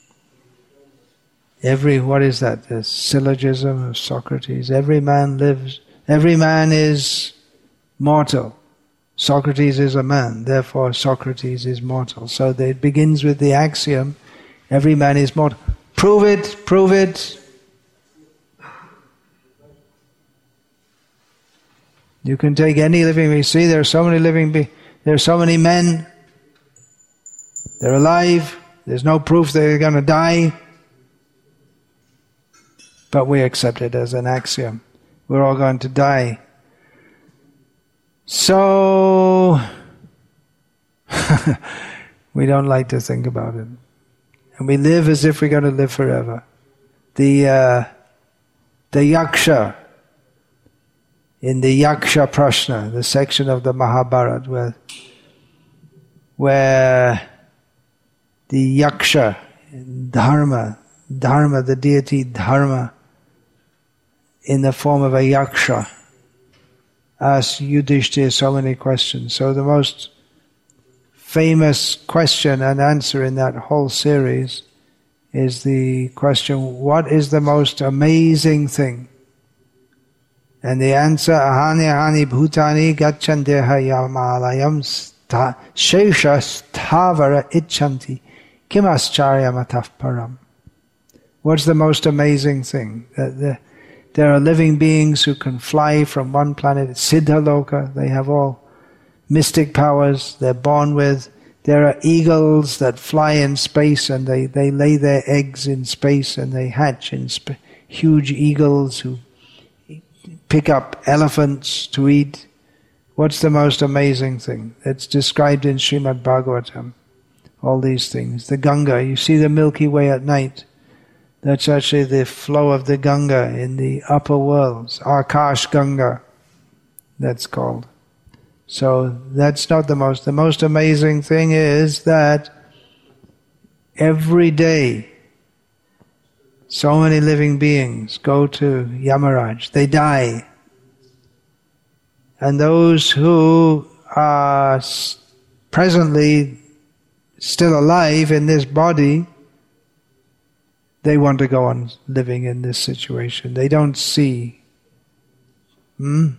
Every, what is that? The syllogism of Socrates. Every man lives, every man is mortal. Socrates is a man, therefore Socrates is mortal. So it begins with the axiom, every man is mortal. Prove it, prove it. You can take any living being. See, there are so many living beings. There are so many men. They're alive. There's no proof they're going to die. But we accept it as an axiom. We're all going to die. So, We don't like to think about it. And we live as if we're going to live forever. The, uh, the Yaksha, in the Yaksha Prashna, the section of the Mahabharata, where, where the Yaksha, Dharma, Dharma, the deity Dharma, in the form of a Yaksha, asked Yudhishthira so many questions. So the most famous question and answer in that whole series is the question, what is the most amazing thing? And the answer, ahani ahani bhutani gacchandeha yamalayam shesha sthavara icchanti kimascharya mataf param. What's the most amazing thing? That the, there are living beings who can fly from one planet, Siddha Loka, they have all mystic powers they're born with. There are eagles that fly in space and they, they lay their eggs in space and they hatch in sp- huge eagles who pick up elephants to eat. What's the most amazing thing? It's described in Srimad Bhagavatam, all these things. The Ganga, you see the Milky Way at night. That's actually the flow of the Ganga in the upper worlds. Akash Ganga, that's called. So that's not the most. The most amazing thing is that every day so many living beings go to Yamaraj. They die. And those who are presently still alive in this body, they want to go on living in this situation. They don't see. Hmm?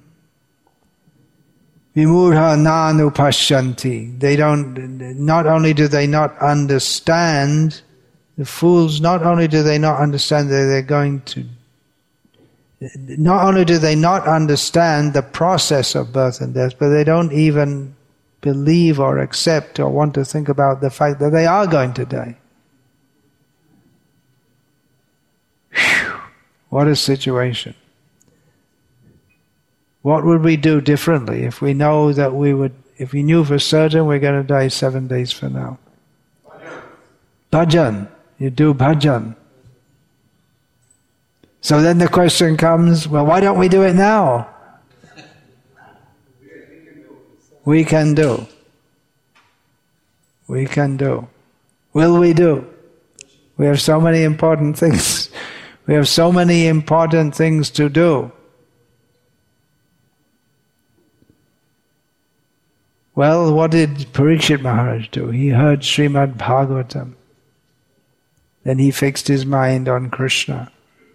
Vimurha nanu pashyanti. They don't, not only do they not understand, the fools, not only do they not understand that they're going to, not only do they not understand the process of birth and death, but they don't even believe or accept or want to think about the fact that they are going to die. Whew, what a situation. What would we do differently if we know that we would, if we knew for certain we're going to die seven days from now? Bhajan. You do bhajan. So then the question comes, well, why don't we do it now? We can do. We can do. Will we do? We have so many important things. We have so many important things to do. Well, what did Parikshit Maharaj do? He heard Srimad Bhagavatam. Then he fixed his mind on Krishna.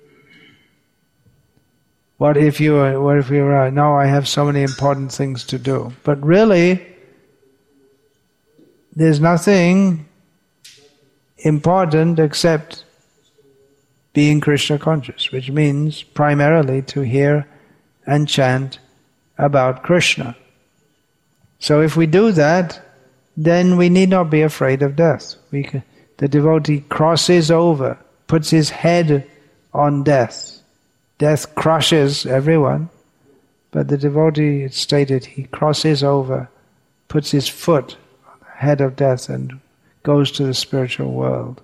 What if you were, what if you were, no, I have so many important things to do. But really, there's nothing important except being Krishna conscious, which means primarily to hear and chant about Krishna. So if we do that, then we need not be afraid of death. We can, the devotee crosses over, puts his head on death. Death crushes everyone, but the devotee, it's stated, he crosses over, puts his foot on the head of death and goes to the spiritual world.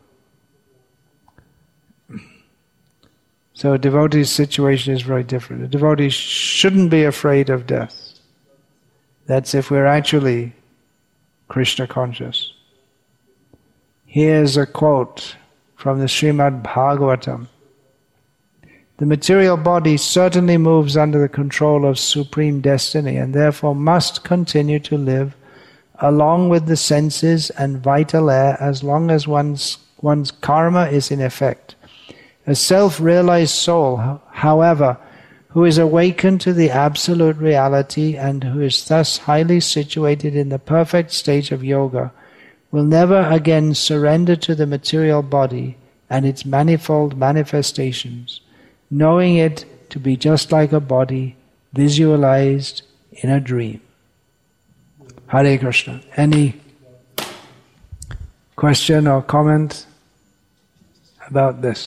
So a devotee's situation is very different. A devotee shouldn't be afraid of death. That's if we're actually Krishna conscious. Here's a quote from the Srimad Bhagavatam. The material body certainly moves under the control of supreme destiny and therefore must continue to live along with the senses and vital air as long as one's, one's karma is in effect. A self-realized soul, however, who is awakened to the absolute reality and who is thus highly situated in the perfect state of yoga, will never again surrender to the material body and its manifold manifestations, knowing it to be just like a body visualized in a dream. Hare Krishna. Any question or comment about this?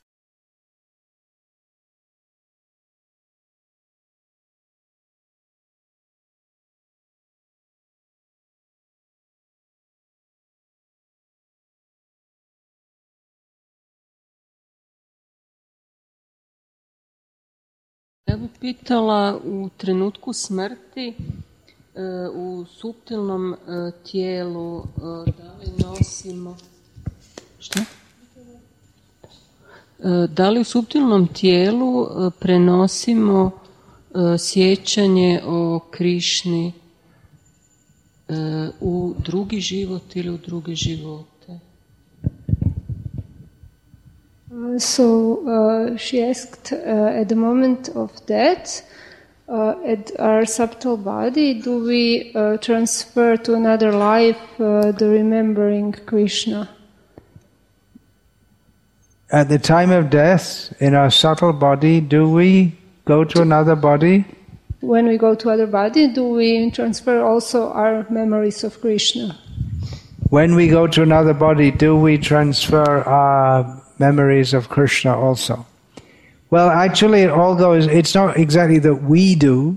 Ja bih pitala, u trenutku smrti u suptilnom tijelu da li nosimo što? Da li u suptilnom tijelu prenosimo sjećanje o Krišni u drugi život ili u druge živote?
So uh, she asked uh, at the moment of death, uh, at our subtle body, do we uh, transfer to another life uh, the remembering Krishna?
At the time of death, in our subtle body, do we go to another body?
When we go to other body, do we transfer also our memories of Krishna?
When we go to another body, do we transfer our memories of Krishna also? Well, actually it all goes, it's not exactly that we do,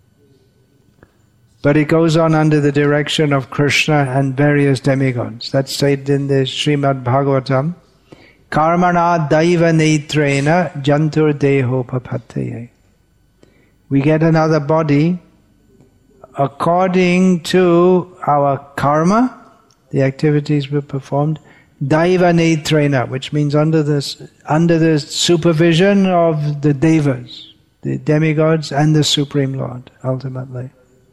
but it goes on under the direction of Krishna and various demigods. That's said in the Srimad Bhagavatam. Karmana daiva netrena jantur deho papataye. We get another body according to our karma, the activities we performed, Daiva Netrena, which means under this, under the supervision of the devas, the demigods and the Supreme Lord, ultimately.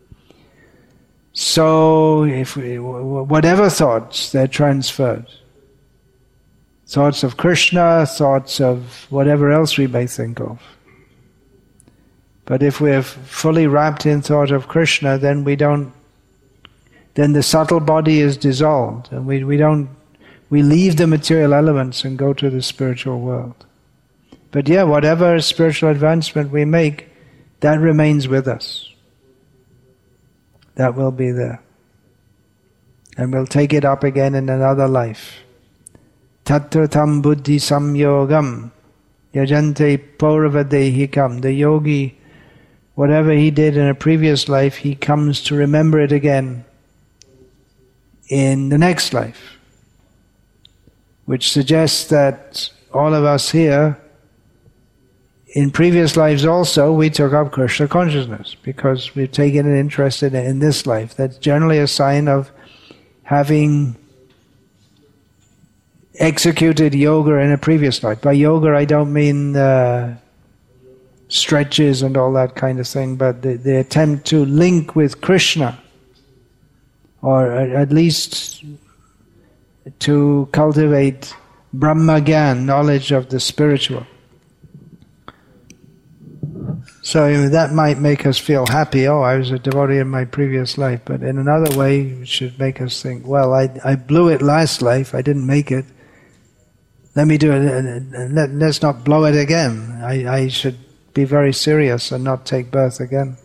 So, if we, whatever thoughts, they're transferred. Thoughts of Krishna, thoughts of whatever else we may think of. But if we're fully wrapped in thought of Krishna, then we don't, then the subtle body is dissolved, and we, we don't We leave the material elements and go to the spiritual world. But yeah, whatever spiritual advancement we make, that remains with us. That will be there. And we'll take it up again in another life. Tatratam buddhi samyogam yajante paurvadehikam. The yogi, whatever he did in a previous life, he comes to remember it again in the next life. Which suggests that all of us here, in previous lives also, we took up Krishna consciousness because we've taken an interest in it in this life. That's generally a sign of having executed yoga in a previous life. By yoga I don't mean uh, stretches and all that kind of thing, but the, the attempt to link with Krishna, or at least to cultivate Brahma Gyan, knowledge of the spiritual. So that might make us feel happy, oh, I was a devotee in my previous life, but in another way it should make us think, well, I, I blew it last life, I didn't make it, let me do it, let, let's not blow it again. I, I should be very serious and not take birth again.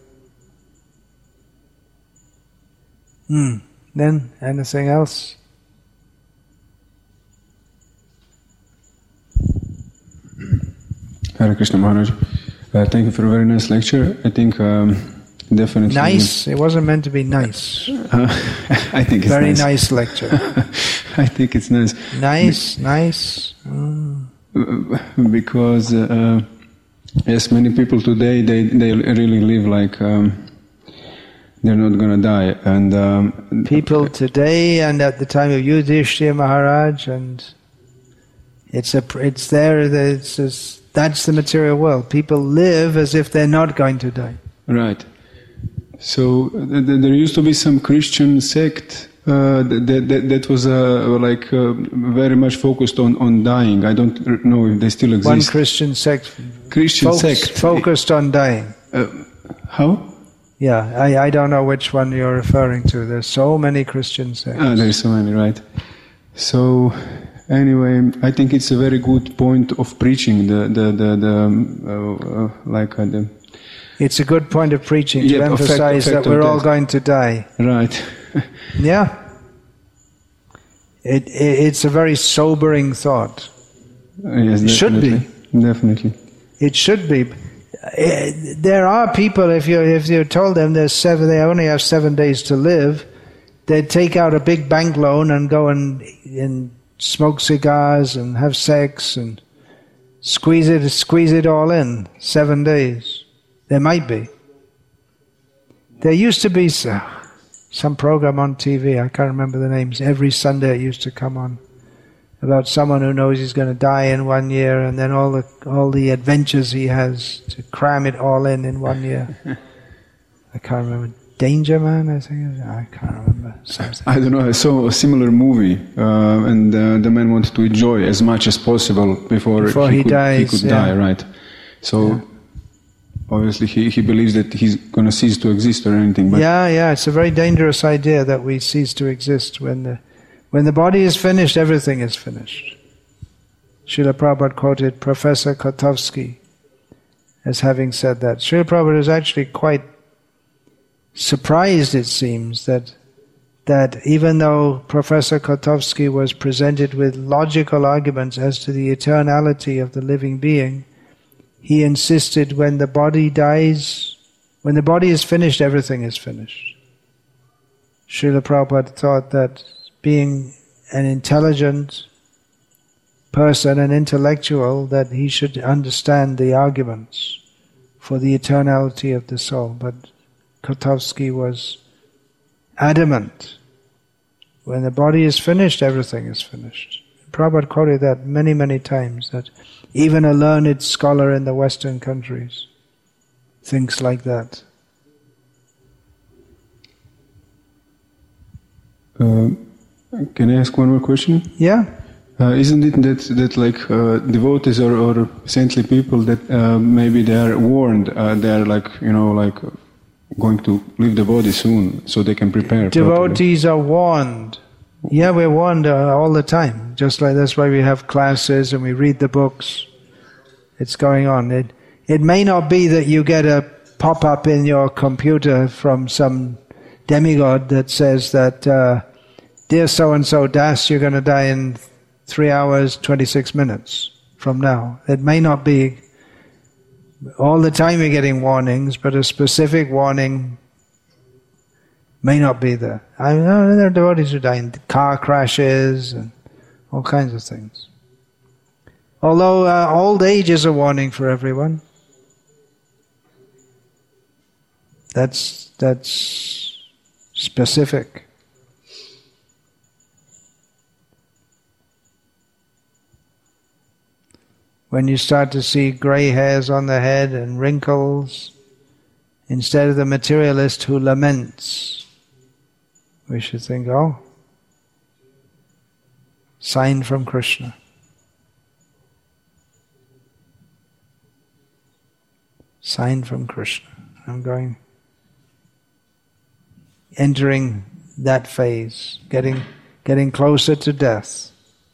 Hmm. Then, anything else?
Hare Krishna Maharaj. Uh, thank you for a very nice lecture. I think um, definitely...
Nice? It wasn't meant to be nice.
Uh, I think it's
very
nice.
nice lecture.
I think it's nice.
Nice, Be- nice. Mm.
Because, uh, yes, many people today, they, they really live like um, they're not going to die. And um,
people today and at the time of Yudhishthira Maharaj, and it's a, it's there, it's just, that's the material world. People live as if they're not going to die.
Right. So th- th- there used to be some Christian sect uh, that, that that was uh, like uh, very much focused on, on dying. I don't know if they still exist.
One Christian sect.
Christian
focused,
sect
focused on dying.
Uh, how?
Yeah, I, I don't know which one you're referring to. There's so many Christian sects.
Ah, there's so many, right? So. Anyway, I think it's a very good point of preaching. The the the, the um, uh, uh, like uh, the.
It's a good point of preaching to
yeah,
emphasize
effect, effect
that we're all
death.
going to die.
Right.
Yeah. It, it it's a very sobering thought.
Uh, yes,
it should be.
Definitely.
It should be. It, there are people. If you if you told them there's seven, they only have seven days to live, they'd take out a big bank loan and go and and. smoke cigars and have sex and squeeze it, squeeze it all in seven days. There might be. There used to be uh, some program on T V, I can't remember the names, every Sunday it used to come on, about someone who knows he's going to die in one year and then all the all the adventures he has to cram it all in in one year. I can't remember. Danger Man, I think. I can't remember. Something.
I don't know. I saw a similar movie, uh, and uh, the man wanted to enjoy as much as possible before,
before
he,
he
could,
dies,
he could
yeah.
die, right? So, yeah. Obviously he, he believes that he's going to cease to exist or anything. But
yeah, yeah, it's a very dangerous idea that we cease to exist. When the, when the body is finished, everything is finished. Srila Prabhupada quoted Professor Kotovsky as having said that. Srila Prabhupada is actually quite surprised, it seems, that that even though Professor Kotovsky was presented with logical arguments as to the eternality of the living being, he insisted when the body dies, when the body is finished, everything is finished. Srila Prabhupada thought that being an intelligent person, an intellectual, that he should understand the arguments for the eternality of the soul. But Kotovsky was adamant. When the body is finished, everything is finished. Prabhupada quoted that many, many times, that even a learned scholar in the Western countries thinks like that.
Uh, can I ask one more question?
Yeah.
Uh, isn't it that that like uh, devotees or, or saintly people that uh, maybe they are warned, uh, they are like you know like going to leave the body soon, so they can prepare.
Devotees
properly.
are warned. Yeah, we're warned uh, all the time. Just like that's why we have classes and we read the books. It's going on. It it may not be that you get a pop-up in your computer from some demigod that says that, uh, dear so-and-so Das, you're going to die in three hours, twenty-six minutes from now. It may not be all the time you're getting warnings, but a specific warning may not be there. I know there are devotees who die in car crashes and all kinds of things. Although uh, old age is a warning for everyone. That's that's specific. When you start to see gray hairs on the head and wrinkles, instead of the materialist who laments, we should think, oh, sign from Krishna. Sign from Krishna. I'm going, entering that phase, getting getting closer to death.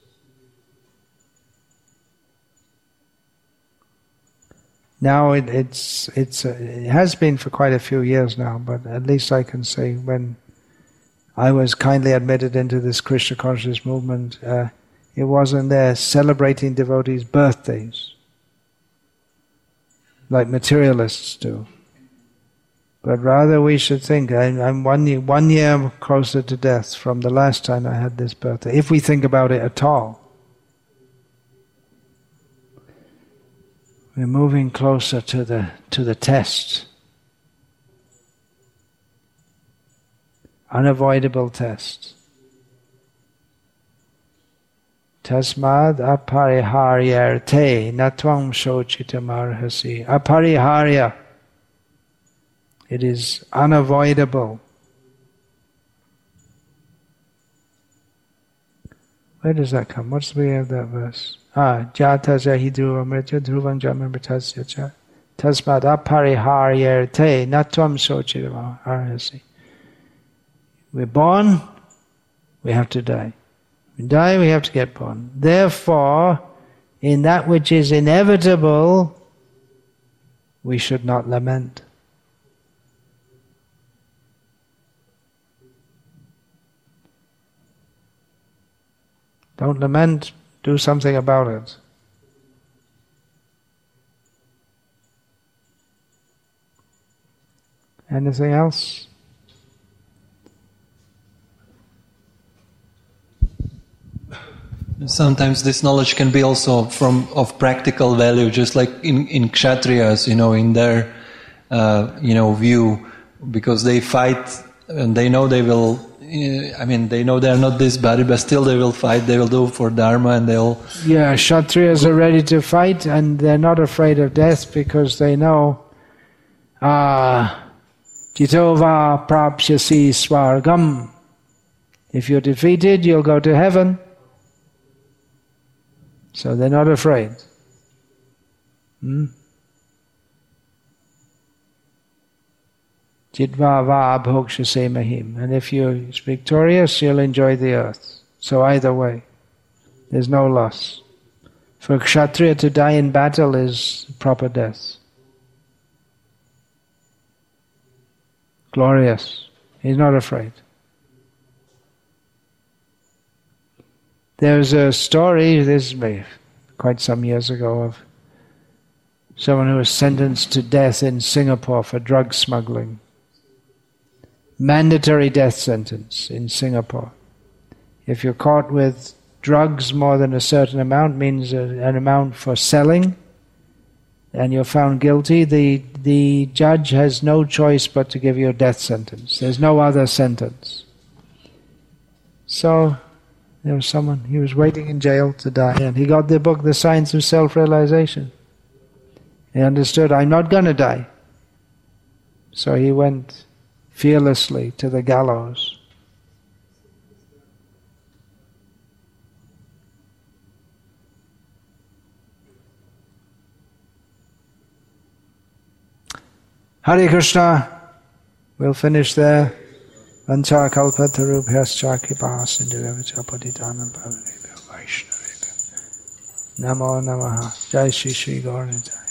Now it, it's it's uh, it has been for quite a few years now, but at least I can say when I was kindly admitted into this Krishna consciousness movement, uh, it wasn't there celebrating devotees' birthdays like materialists do, but rather we should think, I'm, I'm one year, one year closer to death from the last time I had this birthday, if we think about it at all. We're moving closer to the to the test. Unavoidable test. Tasmad apariharyarte natvam shochitamarhasi. Apariharya. It is unavoidable. Where does that come? What's the beginning of that verse? Ah, jata jahi dhruva mritya dhruvam jamritasya cha tasmad apariharyarte natvam shochitamarhasi. We're born, we have to die. We die, we have to get born. Therefore, in that which is inevitable, we should not lament. Don't lament, do something about it. Anything else?
Sometimes this knowledge can be also from of practical value, just like in, in Kshatriyas, you know, in their uh, you know, view, because they fight and they know they will. I mean, they know they are not this body, but still they will fight. They will do for Dharma, and they'll.
Yeah, Kshatriyas are ready to fight, and they're not afraid of death because they know. Ah, Jitova prapsyasi svargam. If you're defeated, you'll go to heaven. So they're not afraid. Hmm? Jitva va abhokshase mahim. And if you're victorious, you'll enjoy the earth. So either way, there's no loss. For a Kshatriya to die in battle is proper death. Glorious. He's not afraid. There's a story, this is quite some years ago, of someone who was sentenced to death in Singapore for drug smuggling. Mandatory death sentence in Singapore. If you're caught with drugs more than a certain amount, means a, an amount for selling, and you're found guilty, the, the judge has no choice but to give you a death sentence. There's no other sentence. So, there was someone, he was waiting in jail to die, and he got the book, The Science of Self-Realization. He understood, I'm not going to die. So he went fearlessly to the gallows. Hare Krishna. We'll finish there. Vancha kalpatarubhyascha kripa sindhurevacha patitanam pavanebhyo vaishnavebhyo. Namo namaha. Jai Shri Shri Gaura Nitai.